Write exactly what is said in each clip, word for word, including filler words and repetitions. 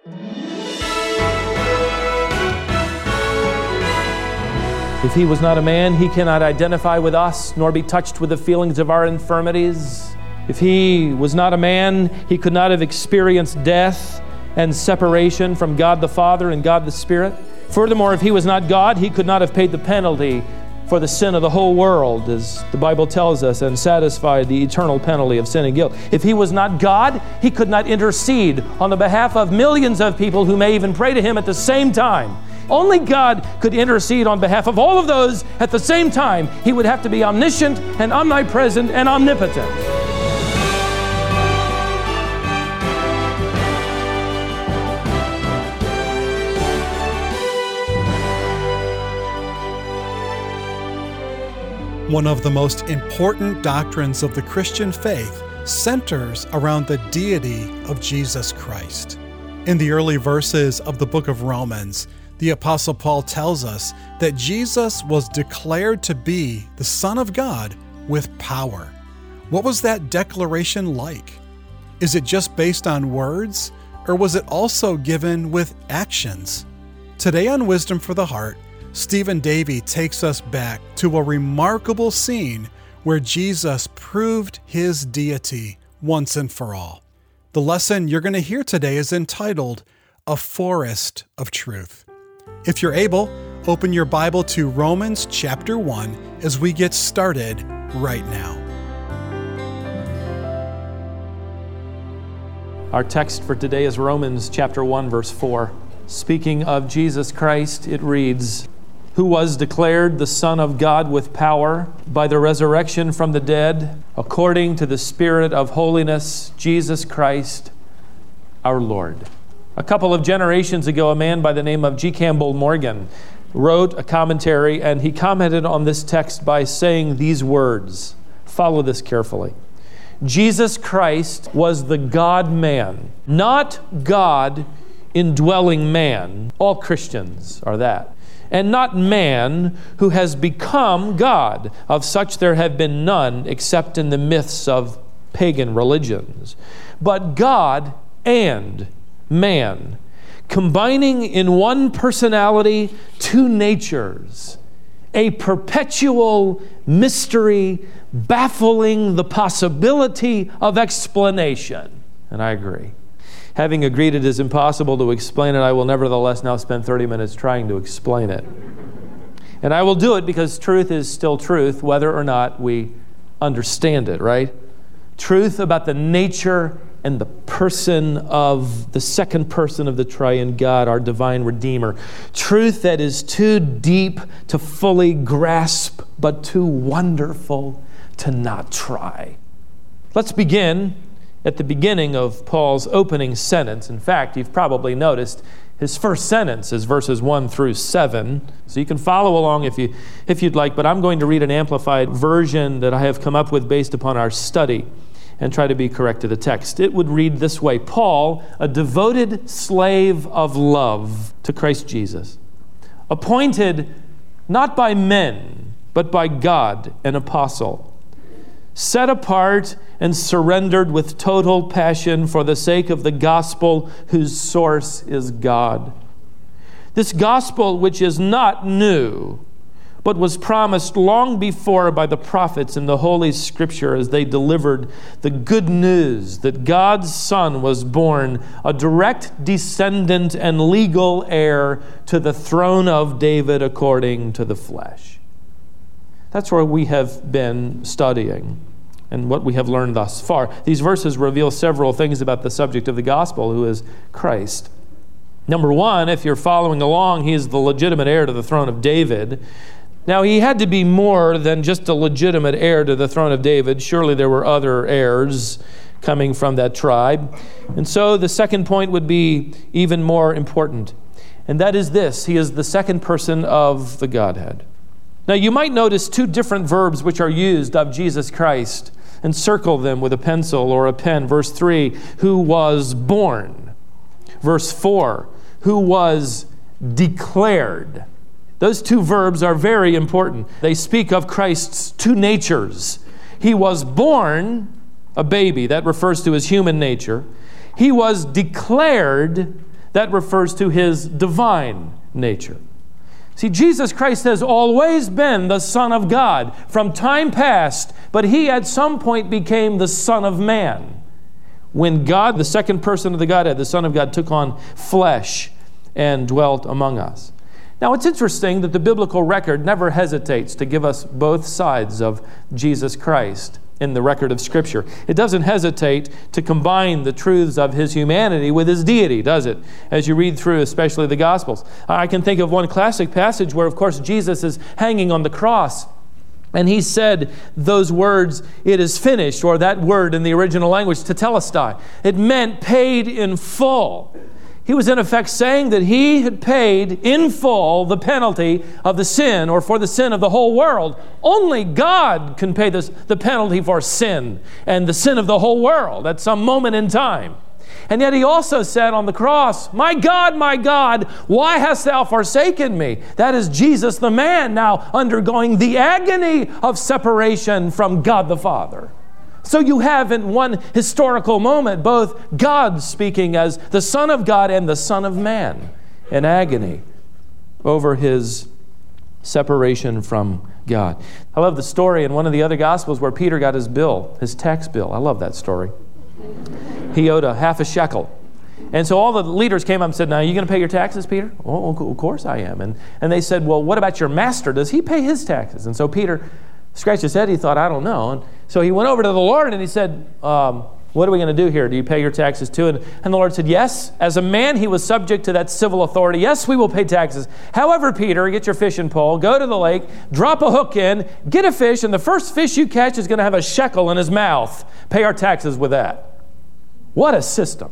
If he was not a man, he cannot identify with us, nor be touched with the feelings of our infirmities. If he was not a man, he could not have experienced death and separation from God the Father and God the Spirit. Furthermore, if he was not God, he could not have paid the penalty for the sin of the whole world, as the Bible tells us, and satisfied the eternal penalty of sin and guilt. If he was not God, he could not intercede on the behalf of millions of people who may even pray to him at the same time. Only God could intercede on behalf of all of those at the same time. He would have to be omniscient and omnipresent and omnipotent. One of the most important doctrines of the Christian faith centers around the deity of Jesus Christ. In the early verses of the book of Romans, the Apostle Paul tells us that Jesus was declared to be the Son of God with power. What was that declaration like? Is it just based on words, or was it also given with actions? Today on Wisdom for the Heart, Stephen Davey takes us back to a remarkable scene where Jesus proved his deity once and for all. The lesson you're going to hear today is entitled, A Forest of Truth. If you're able, open your Bible to Romans chapter one as we get started right now. Our text for today is Romans chapter one, verse four. Speaking of Jesus Christ, it reads, who was declared the Son of God with power by the resurrection from the dead, according to the Spirit of holiness, Jesus Christ, our Lord. A couple of generations ago, a man by the name of G. Campbell Morgan wrote a commentary, and he commented on this text by saying these words. Follow this carefully. Jesus Christ was the God-man, not God indwelling man. All Christians are that. And not man who has become God. Of such there have been none except in the myths of pagan religions. But God and man, combining in one personality two natures, a perpetual mystery baffling the possibility of explanation. And I agree. Having agreed it is impossible to explain it, I will nevertheless now spend thirty minutes trying to explain it. And I will do it because truth is still truth, whether or not we understand it, right? Truth about the nature and the person of the second person of the triune God, our divine Redeemer. Truth that is too deep to fully grasp, but too wonderful to not try. Let's begin at the beginning of Paul's opening sentence. In fact, you've probably noticed his first sentence is verses one through seven. So you can follow along if you if you'd like, but I'm going to read an amplified version that I have come up with based upon our study and try to be correct to the text. It would read this way: Paul, a devoted slave of love to Christ Jesus, appointed not by men, but by God, an apostle, set apart and surrendered with total passion for the sake of the gospel whose source is God. This gospel, which is not new, but was promised long before by the prophets in the Holy Scripture as they delivered the good news that God's Son was born, a direct descendant and legal heir to the throne of David according to the flesh. That's where we have been studying and what we have learned thus far. These verses reveal several things about the subject of the gospel, who is Christ. Number one, if you're following along, he is the legitimate heir to the throne of David. Now, he had to be more than just a legitimate heir to the throne of David. Surely there were other heirs coming from that tribe. And so the second point would be even more important, and that is this: he is the second person of the Godhead. Now, you might notice two different verbs which are used of Jesus Christ, and circle them with a pencil or a pen. Verse three, who was born. Verse four, who was declared. Those two verbs are very important. They speak of Christ's two natures. He was born a baby. That refers to his human nature. He was declared. That refers to his divine nature. See, Jesus Christ has always been the Son of God from time past, but he at some point became the Son of Man. When God, the second person of the Godhead, the Son of God, took on flesh and dwelt among us. Now, it's interesting that the biblical record never hesitates to give us both sides of Jesus Christ in the record of Scripture. It doesn't hesitate to combine the truths of his humanity with his deity, does it? As you read through, especially the Gospels. I can think of one classic passage where, of course, Jesus is hanging on the cross, and he said those words, "It is finished," or that word in the original language, tetelestai. It meant paid in full. He was in effect saying that he had paid in full the penalty of the sin, or for the sin of the whole world. Only God can pay this, the penalty for sin and the sin of the whole world at some moment in time. And yet he also said on the cross, "My God, my God, why hast thou forsaken me?" That is Jesus the man now undergoing the agony of separation from God the Father. So you have in one historical moment both God speaking as the Son of God and the Son of Man in agony over his separation from God. I love the story in one of the other Gospels where Peter got his bill, his tax bill. I love that story. He owed a half a shekel. And so all the leaders came up and said, "Now, are you going to pay your taxes, Peter?" "Oh, of course I am." And, and they said, "Well, what about your master? Does he pay his taxes?" And so Peter scratched his head. He thought, "I don't know." And so he went over to the Lord and he said, um, "What are we going to do here? Do you pay your taxes too?" And, and the Lord said, "Yes." As a man, he was subject to that civil authority. "Yes, we will pay taxes. However, Peter, get your fishing pole, go to the lake, drop a hook in, get a fish, and the first fish you catch is going to have a shekel in his mouth. Pay our taxes with that." What a system.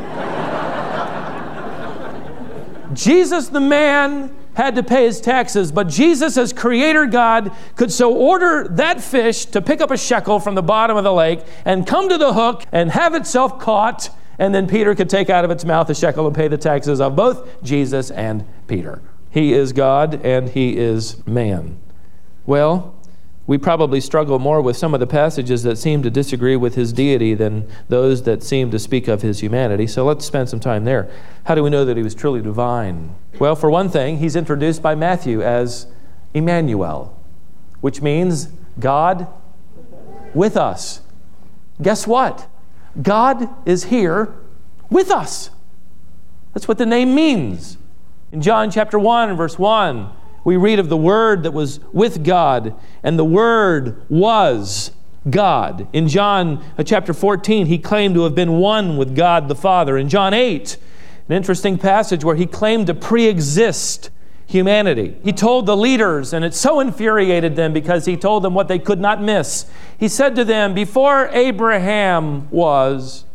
Jesus the man had to pay his taxes, but Jesus as Creator God could so order that fish to pick up a shekel from the bottom of the lake and come to the hook and have itself caught, and then Peter could take out of its mouth a shekel and pay the taxes of both Jesus and Peter. He is God and he is man. Well, we probably struggle more with some of the passages that seem to disagree with his deity than those that seem to speak of his humanity. So let's spend some time there. How do we know that he was truly divine? Well, for one thing, he's introduced by Matthew as Emmanuel, which means God with us. Guess what? God is here with us. That's what the name means. In John chapter one and verse one, we read of the Word that was with God, and the Word was God. In John chapter fourteen, he claimed to have been one with God the Father. In John eight, an interesting passage where he claimed to pre-exist humanity. He told the leaders, and it so infuriated them because he told them what they could not miss. He said to them, "Before Abraham was,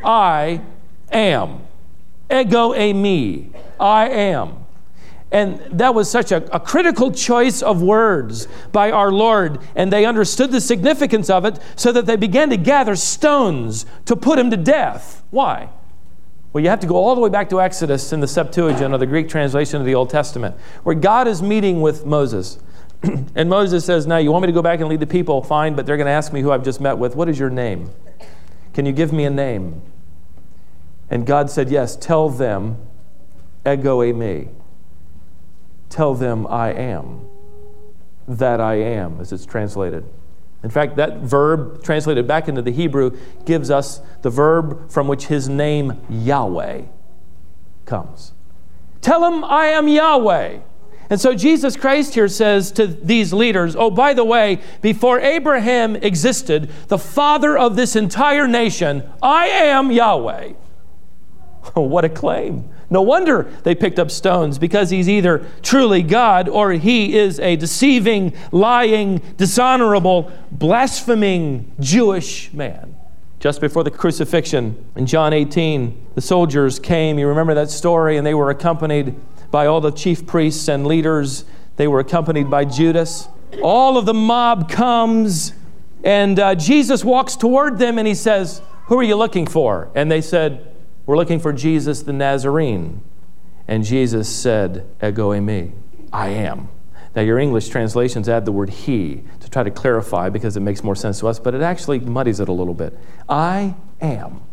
I am. Ego eimi, I am." And that was such a, a critical choice of words by our Lord, and they understood the significance of it so that they began to gather stones to put him to death. Why? Well, you have to go all the way back to Exodus in the Septuagint, or the Greek translation of the Old Testament, where God is meeting with Moses. And Moses says, "Now, you want me to go back and lead the people? Fine, but they're going to ask me who I've just met with. What is your name? Can you give me a name?" And God said, "Yes, tell them, ego eimi. Tell them I am, that I am," as it's translated. In fact, that verb translated back into the Hebrew gives us the verb from which his name Yahweh comes. Tell him I am Yahweh. And so Jesus Christ here says to these leaders, "Oh, by the way, before Abraham existed, the father of this entire nation, I am Yahweh." Oh, what a claim. No wonder they picked up stones, because he's either truly God or he is a deceiving, lying, dishonorable, blaspheming Jewish man. Just before the crucifixion in John eighteen, the soldiers came. You remember that story? And they were accompanied by all the chief priests and leaders. They were accompanied by Judas. All of the mob comes, and uh, Jesus walks toward them and he says, "Who are you looking for?" And they said, "We're looking for Jesus the Nazarene." And Jesus said, "Ego eimi, I am." Now, your English translations add the word he to try to clarify because it makes more sense to us, but it actually muddies it a little bit. I am.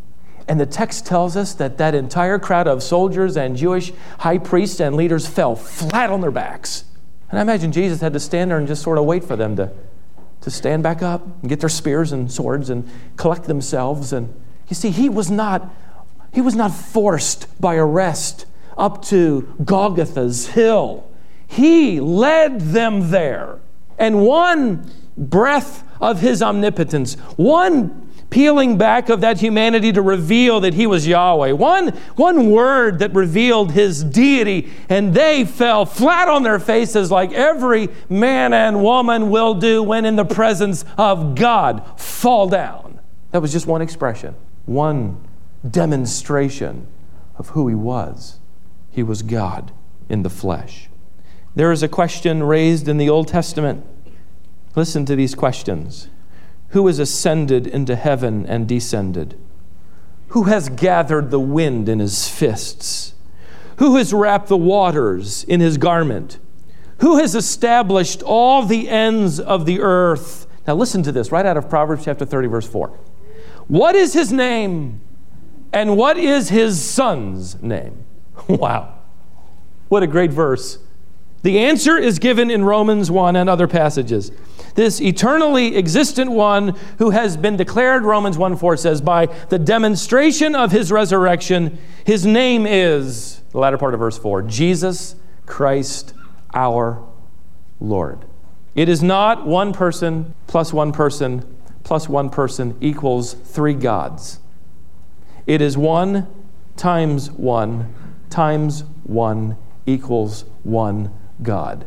And the text tells us that that entire crowd of soldiers and Jewish high priests and leaders fell flat on their backs. And I imagine Jesus had to stand there and just sort of wait for them to, to stand back up and get their spears and swords and collect themselves. And you see, he was not, he was not forced by arrest up to Golgotha's hill. He led them there. And one breath of his omnipotence, one peeling back of that humanity to reveal that he was Yahweh, one, one word that revealed his deity, and they fell flat on their faces like every man and woman will do when in the presence of God. Fall down. That was just one expression, one demonstration of who he was. He was God in the flesh. There is a question raised in the Old Testament. Listen to these questions. Who has ascended into heaven and descended? Who has gathered the wind in his fists? Who has wrapped the waters in his garment? Who has established all the ends of the earth? Now listen to this, right out of Proverbs chapter thirty, verse four. What is his name? And what is his son's name? Wow. What a great verse. The answer is given in Romans one and other passages. This eternally existent one who has been declared, Romans one four says, by the demonstration of his resurrection, his name is, the latter part of verse four, Jesus Christ our Lord. It is not one person plus one person plus one person equals three gods. It is one times one times one equals one God.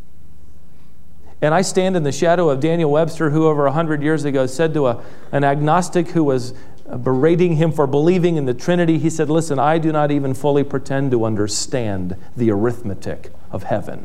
And I stand in the shadow of Daniel Webster, who over a hundred years ago said to a, an agnostic who was berating him for believing in the Trinity, he said, listen, I do not even fully pretend to understand the arithmetic of heaven.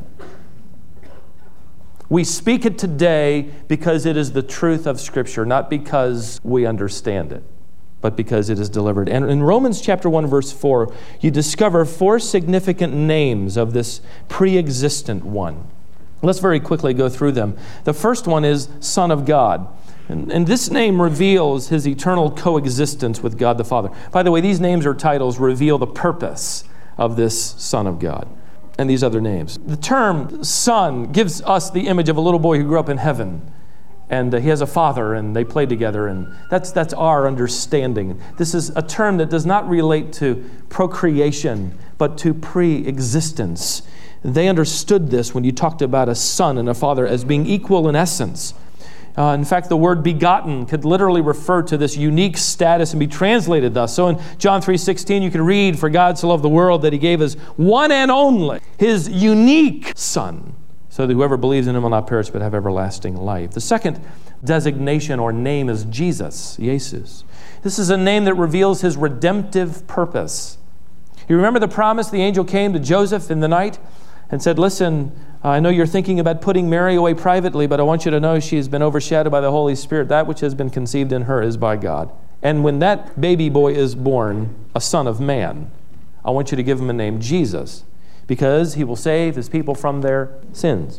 We speak it today because it is the truth of Scripture, not because we understand it, but because it is delivered. And in Romans chapter one, verse four, you discover four significant names of this pre-existent one. Let's very quickly go through them. The first one is Son of God. And, and this name reveals his eternal coexistence with God the Father. By the way, these names or titles reveal the purpose of this Son of God and these other names. The term son gives us the image of a little boy who grew up in heaven. And uh, he has a father, and they play together, and that's that's our understanding. This is a term that does not relate to procreation, but to pre-existence. They understood this when you talked about a son and a father as being equal in essence. Uh, in fact, the word begotten could literally refer to this unique status and be translated thus. So in John three sixteen, you can read, "For God so loved the world that he gave his one and only, his unique Son, so that whoever believes in him will not perish but have everlasting life." The second designation or name is Jesus, Jesus. This is a name that reveals his redemptive purpose. You remember the promise the angel came to Joseph in the night and said, listen, I know you're thinking about putting Mary away privately, but I want you to know she has been overshadowed by the Holy Spirit. That which has been conceived in her is by God. And when that baby boy is born, a son of man, I want you to give him a name, Jesus, because he will save his people from their sins.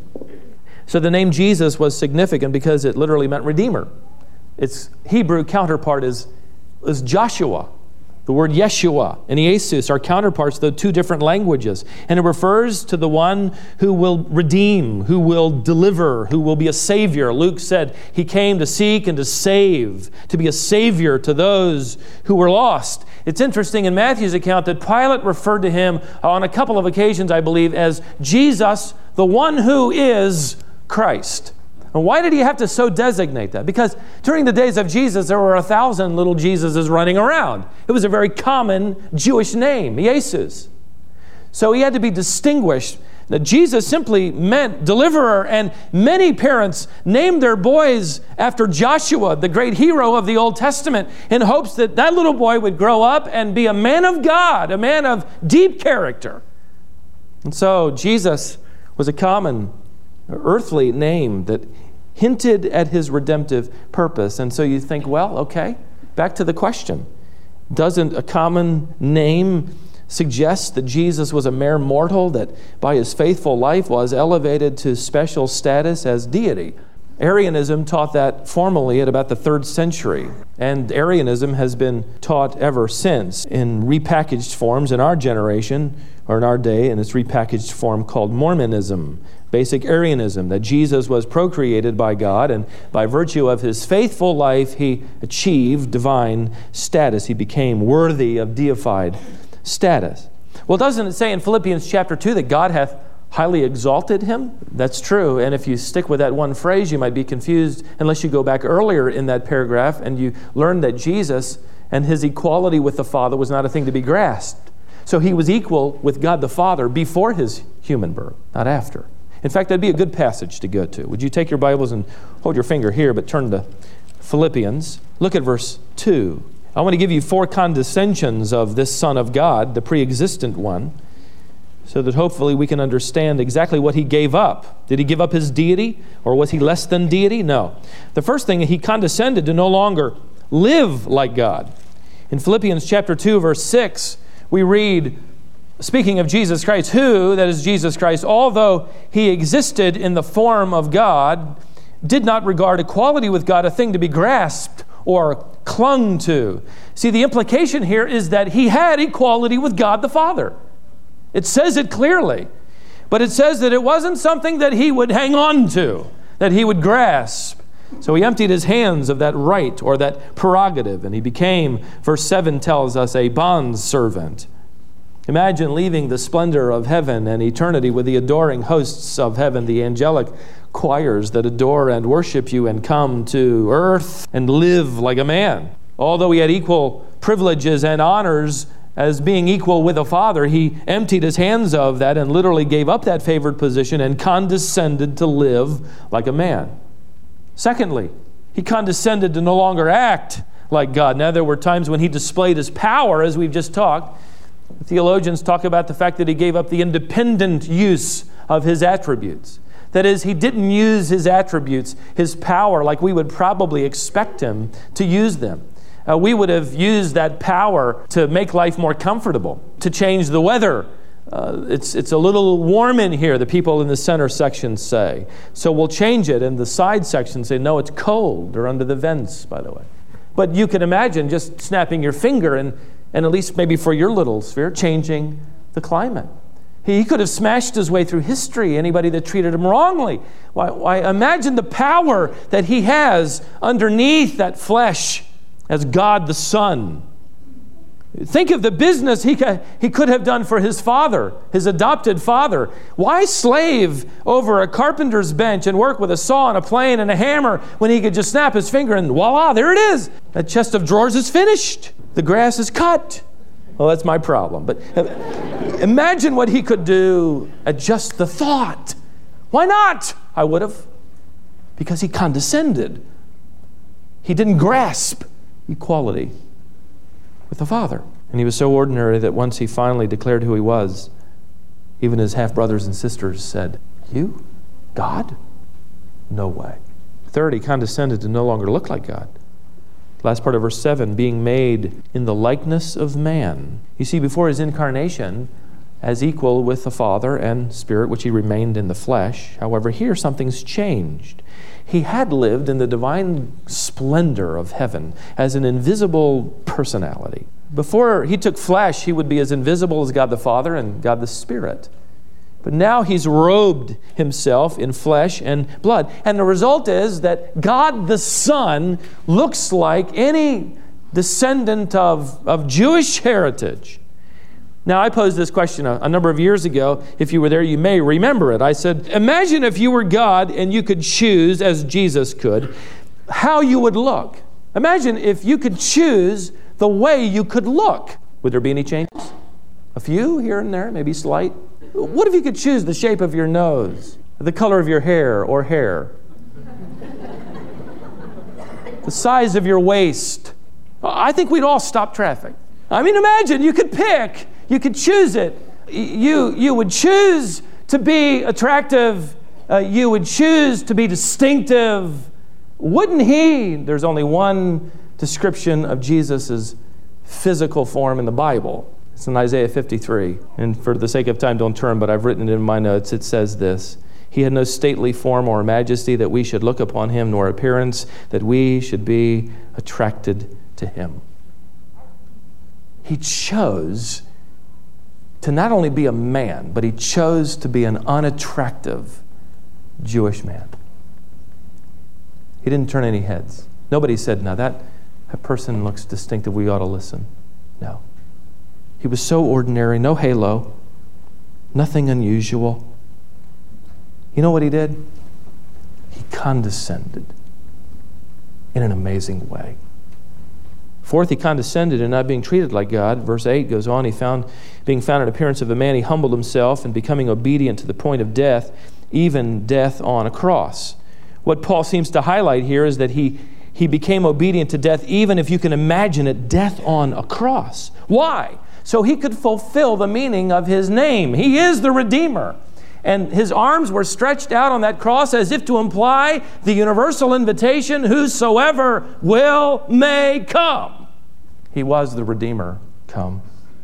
So the name Jesus was significant because it literally meant Redeemer. Its Hebrew counterpart is, is Joshua. The word Yeshua and Jesus are counterparts, though two different languages. And it refers to the one who will redeem, who will deliver, who will be a savior. Luke said he came to seek and to save, to be a savior to those who were lost. It's interesting in Matthew's account that Pilate referred to him on a couple of occasions, I believe, as Jesus, the one who is Christ. And why did he have to so designate that? Because during the days of Jesus, there were a thousand little Jesuses running around. It was a very common Jewish name, Jesus. So he had to be distinguished. That Jesus simply meant deliverer, and many parents named their boys after Joshua, the great hero of the Old Testament, in hopes that that little boy would grow up and be a man of God, a man of deep character. And so Jesus was a common earthly name that hinted at his redemptive purpose. And so you think, well, okay, back to the question. Doesn't a common name suggest that Jesus was a mere mortal that by his faithful life was elevated to special status as deity? Arianism taught that formally at about the third century, and Arianism has been taught ever since in repackaged forms in our generation, or in our day, in its repackaged form called Mormonism, basic Arianism, that Jesus was procreated by God, and by virtue of his faithful life, he achieved divine status. He became worthy of deified status. Well, doesn't it say in Philippians chapter two that God hath highly exalted him? That's true. And if you stick with that one phrase, you might be confused unless you go back earlier in that paragraph and you learn that Jesus and his equality with the Father was not a thing to be grasped. So he was equal with God the Father before his human birth, not after. In fact, that'd be a good passage to go to. Would you take your Bibles and hold your finger here, but turn to Philippians. Look at verse two. I want to give you four condescensions of this Son of God, the pre-existent one, so that hopefully we can understand exactly what he gave up. Did he give up his deity, or was he less than deity? No. The first thing, he condescended to no longer live like God. In Philippians chapter two, verse six, we read, speaking of Jesus Christ, who, that is Jesus Christ, although he existed in the form of God, did not regard equality with God a thing to be grasped or clung to. See, the implication here is that he had equality with God the Father. It says it clearly, but it says that it wasn't something that he would hang on to, that he would grasp. So he emptied his hands of that right or that prerogative, and he became, verse seven tells us, a bondservant. Imagine leaving the splendor of heaven and eternity with the adoring hosts of heaven, the angelic choirs that adore and worship you, and come to earth and live like a man. Although he had equal privileges and honors as being equal with the Father, he emptied his hands of that and literally gave up that favored position and condescended to live like a man. Secondly, he condescended to no longer act like God. Now, there were times when he displayed his power, as we've just talked. Theologians talk about the fact that he gave up the independent use of his attributes. That is, he didn't use his attributes, his power, like we would probably expect him to use them. Uh, we would have used that power to make life more comfortable, to change the weather. Uh, it's, it's a little warm in here, the people in the center section say. So we'll change it. And the side sections say, no, it's cold. They're under the vents, by the way. But you can imagine just snapping your finger and, and at least maybe for your little sphere, changing the climate. He could have smashed his way through history, anybody that treated him wrongly. Why, why imagine the power that he has underneath that flesh as God the Son. Think of the business he could, he could have done for his father, his adopted father. Why slave over a carpenter's bench and work with a saw and a plane and a hammer when he could just snap his finger and voila, there it is. That chest of drawers is finished. The grass is cut. Well, that's my problem. But imagine what he could do at just the thought. Why not? I would have. Because he condescended. He didn't grasp equality with the Father. And he was so ordinary that once he finally declared who he was, even his half-brothers and sisters said, "You? God? No way." Third, he condescended to no longer look like God. Last part of verse seven, being made in the likeness of man. You see, before his incarnation, as equal with the Father and Spirit, which he remained in the flesh. However, here something's changed. He had lived in the divine splendor of heaven as an invisible personality. Before he took flesh, he would be as invisible as God the Father and God the Spirit. But now he's robed himself in flesh and blood. And the result is that God the Son looks like any descendant of, of Jewish heritage. Now, I posed this question a, a number of years ago. If you were there, you may remember it. I said, imagine if you were God and you could choose, as Jesus could, how you would look. Imagine if you could choose the way you could look. Would there be any changes? A few here and there, maybe slight. What if you could choose the shape of your nose, the color of your hair or hair, the size of your waist? I think we'd all stop traffic. I mean, imagine you could pick. You could choose it. You, you would choose to be attractive. Uh, you would choose to be distinctive. Wouldn't he? There's only one description of Jesus' physical form in the Bible. It's in Isaiah fifty-three. And for the sake of time, don't turn, but I've written it in my notes. It says this: He had no stately form or majesty that we should look upon him, nor appearance that we should be attracted to him. He chose to not only be a man, but he chose to be an unattractive Jewish man. He didn't turn any heads. Nobody said, now that, that person looks distinctive, we ought to listen. No. He was so ordinary, no halo, nothing unusual. You know what he did? He condescended in an amazing way. Fourth, he condescended in not being treated like God. Verse eight goes on, he found, being found in appearance of a man, he humbled himself and becoming obedient to the point of death, even death on a cross. What Paul seems to highlight here is that he, he became obedient to death, even if you can imagine it, death on a cross. Why? So he could fulfill the meaning of his name. He is the Redeemer. And his arms were stretched out on that cross as if to imply the universal invitation, whosoever will may come. He was the Redeemer come.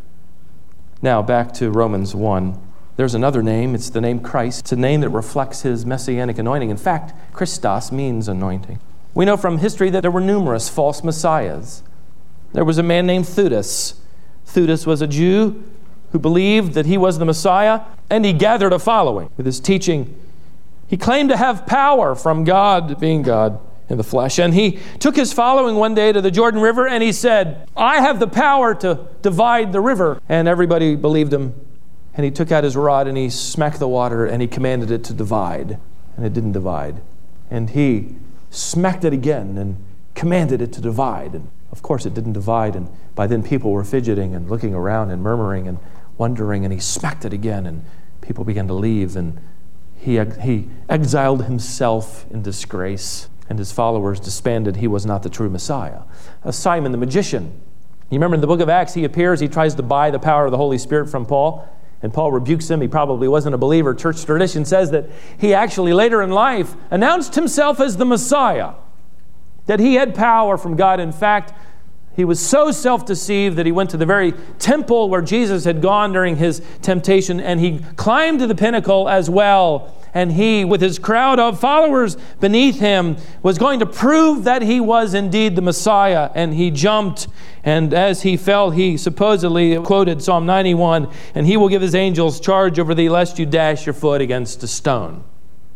Now back to Romans one. There's another name. It's the name Christ. It's a name that reflects his messianic anointing. In fact, Christos means anointing. We know from history that there were numerous false messiahs. There was a man named Theudas. Theudas was a Jew who believed that he was the Messiah, and he gathered a following with his teaching. He claimed to have power from God, being God in the flesh, and he took his following one day to the Jordan River, and he said, I have the power to divide the river. And everybody believed him, and he took out his rod, and he smacked the water, and he commanded it to divide, and it didn't divide. And he smacked it again, and commanded it to divide, and of course it didn't divide, and by then people were fidgeting and looking around and murmuring and wondering, and he smacked it again, and people began to leave, and he, he exiled himself in disgrace, and his followers disbanded. He was not the true Messiah. Uh, Simon the magician, you remember in the book of Acts, he appears, he tries to buy the power of the Holy Spirit from Paul, and Paul rebukes him. He probably wasn't a believer. Church tradition says that he actually later in life announced himself as the Messiah, that he had power from God. In fact, he was so self-deceived that he went to the very temple where Jesus had gone during his temptation, and he climbed to the pinnacle as well. And he, with his crowd of followers beneath him, was going to prove that he was indeed the Messiah. And he jumped, and as he fell, he supposedly quoted Psalm ninety-one, and he will give his angels charge over thee, lest you dash your foot against a stone.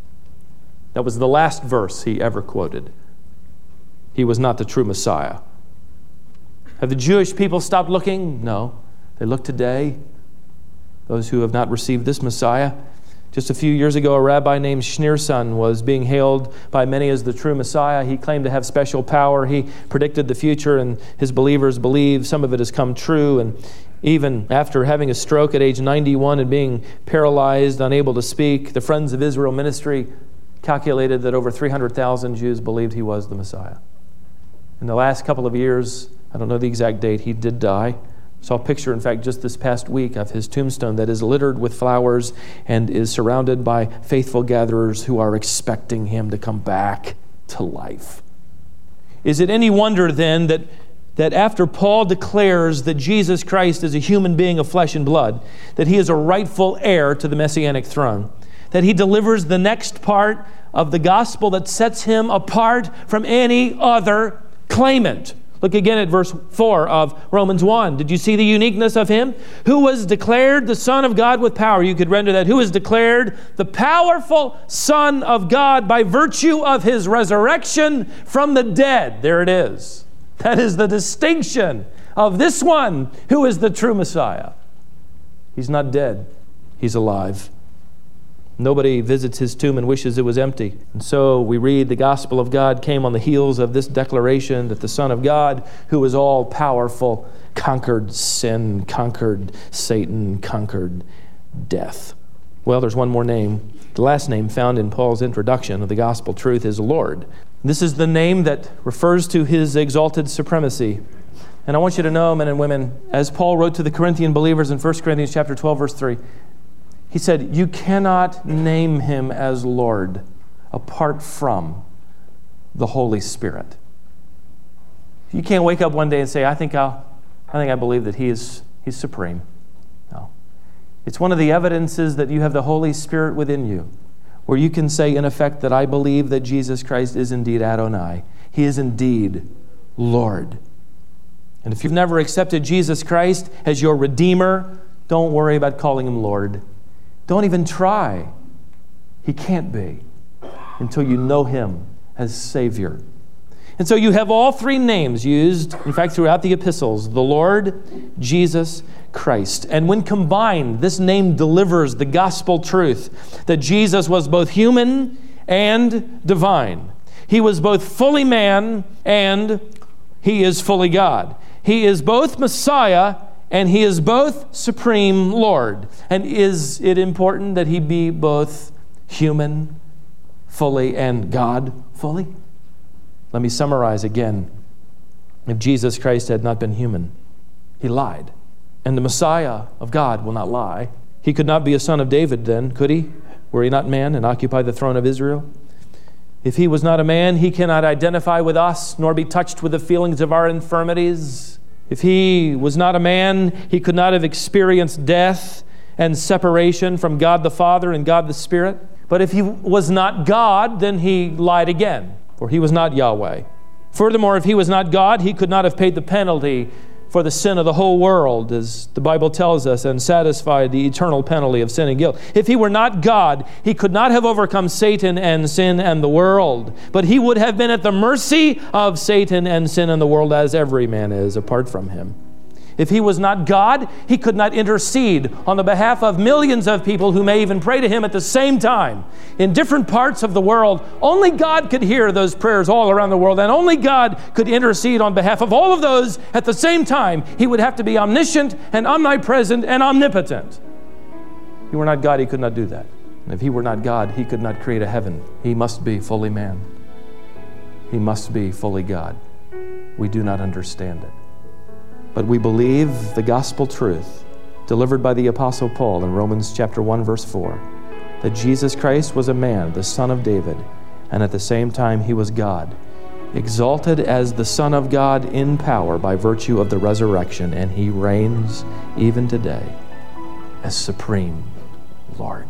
That was the last verse he ever quoted. He was not the true Messiah. Have the Jewish people stopped looking? No. They look today. Those who have not received this Messiah. Just a few years ago, a rabbi named Schneerson was being hailed by many as the true Messiah. He claimed to have special power. He predicted the future, and his believers believe some of it has come true. And even after having a stroke at age ninety-one and being paralyzed, unable to speak, the Friends of Israel ministry calculated that over three hundred thousand Jews believed he was the Messiah. In the last couple of years, I don't know the exact date, he did die. Saw a picture, in fact, just this past week of his tombstone that is littered with flowers and is surrounded by faithful gatherers who are expecting him to come back to life. Is it any wonder then that, that after Paul declares that Jesus Christ is a human being of flesh and blood, that he is a rightful heir to the Messianic throne, that he delivers the next part of the gospel that sets him apart from any other claimant? Look again at verse four of Romans one. Did you see the uniqueness of him? Who was declared the Son of God with power. You could render that. Who was declared the powerful Son of God by virtue of his resurrection from the dead. There it is. That is the distinction of this one who is the true Messiah. He's not dead. He's alive. Nobody visits his tomb and wishes it was empty. And so we read the gospel of God came on the heels of this declaration that the Son of God, who is all powerful, conquered sin, conquered Satan, conquered death. Well, there's one more name. The last name found in Paul's introduction of the gospel truth is Lord. This is the name that refers to his exalted supremacy. And I want you to know, men and women, as Paul wrote to the Corinthian believers in First Corinthians chapter twelve, verse three, he said, you cannot name him as Lord apart from the Holy Spirit. You can't wake up one day and say, I think I'll, I think I believe that he is he's supreme. No. It's one of the evidences that you have the Holy Spirit within you. where you can say in effect that I believe that Jesus Christ is indeed Adonai. He is indeed Lord. And if you've never accepted Jesus Christ as your Redeemer, don't worry about calling Him Lord. Don't even try. He can't be until you know Him as Savior. And so you have all three names used, in fact, throughout the epistles, the Lord, Jesus, Christ. And when combined, this name delivers the gospel truth that Jesus was both human and divine. He was both fully man and He is fully God. He is both Messiah and He is both Supreme Lord. And is it important that He be both human fully and God fully? Let me summarize again. If Jesus Christ had not been human, He lied. And the Messiah of God will not lie. He could not be a son of David then, could He? Were He not man and occupy the throne of Israel? If He was not a man, He cannot identify with us, nor be touched with the feelings of our infirmities. If He was not a man, He could not have experienced death and separation from God the Father and God the Spirit. But if He was not God, then He lied again, for He was not Yahweh. Furthermore, if He was not God, He could not have paid the penalty for the sin of the whole world, as the Bible tells us, and satisfied the eternal penalty of sin and guilt. If He were not God, He could not have overcome Satan and sin and the world, but He would have been at the mercy of Satan and sin and the world, as every man is apart from Him. If He was not God, He could not intercede on the behalf of millions of people who may even pray to Him at the same time in different parts of the world. Only God could hear those prayers all around the world, and only God could intercede on behalf of all of those at the same time. He would have to be omniscient and omnipresent and omnipotent. If He were not God, He could not do that. And if He were not God, He could not create a heaven. He must be fully man. He must be fully God. We do not understand it. But we believe the gospel truth delivered by the Apostle Paul in Romans chapter one, verse four, that Jesus Christ was a man, the son of David, and at the same time He was God, exalted as the Son of God in power by virtue of the resurrection, and He reigns even today as supreme Lord.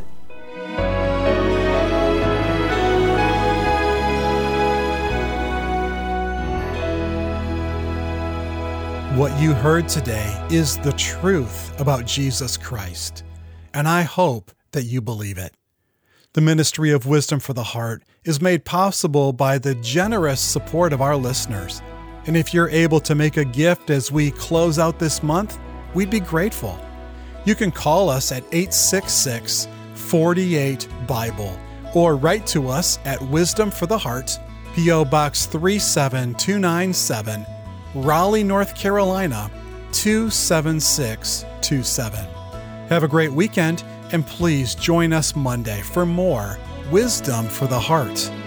What you heard today is the truth about Jesus Christ, and I hope that you believe it. The ministry of Wisdom for the Heart is made possible by the generous support of our listeners. And if you're able to make a gift as we close out this month, we'd be grateful. You can call us at eight six six, four eight, Bible or write to us at Wisdom for the Heart, P O Box three seven two nine seven, Raleigh, North Carolina, two seven six two seven. Have a great weekend, and please join us Monday for more Wisdom for the Heart.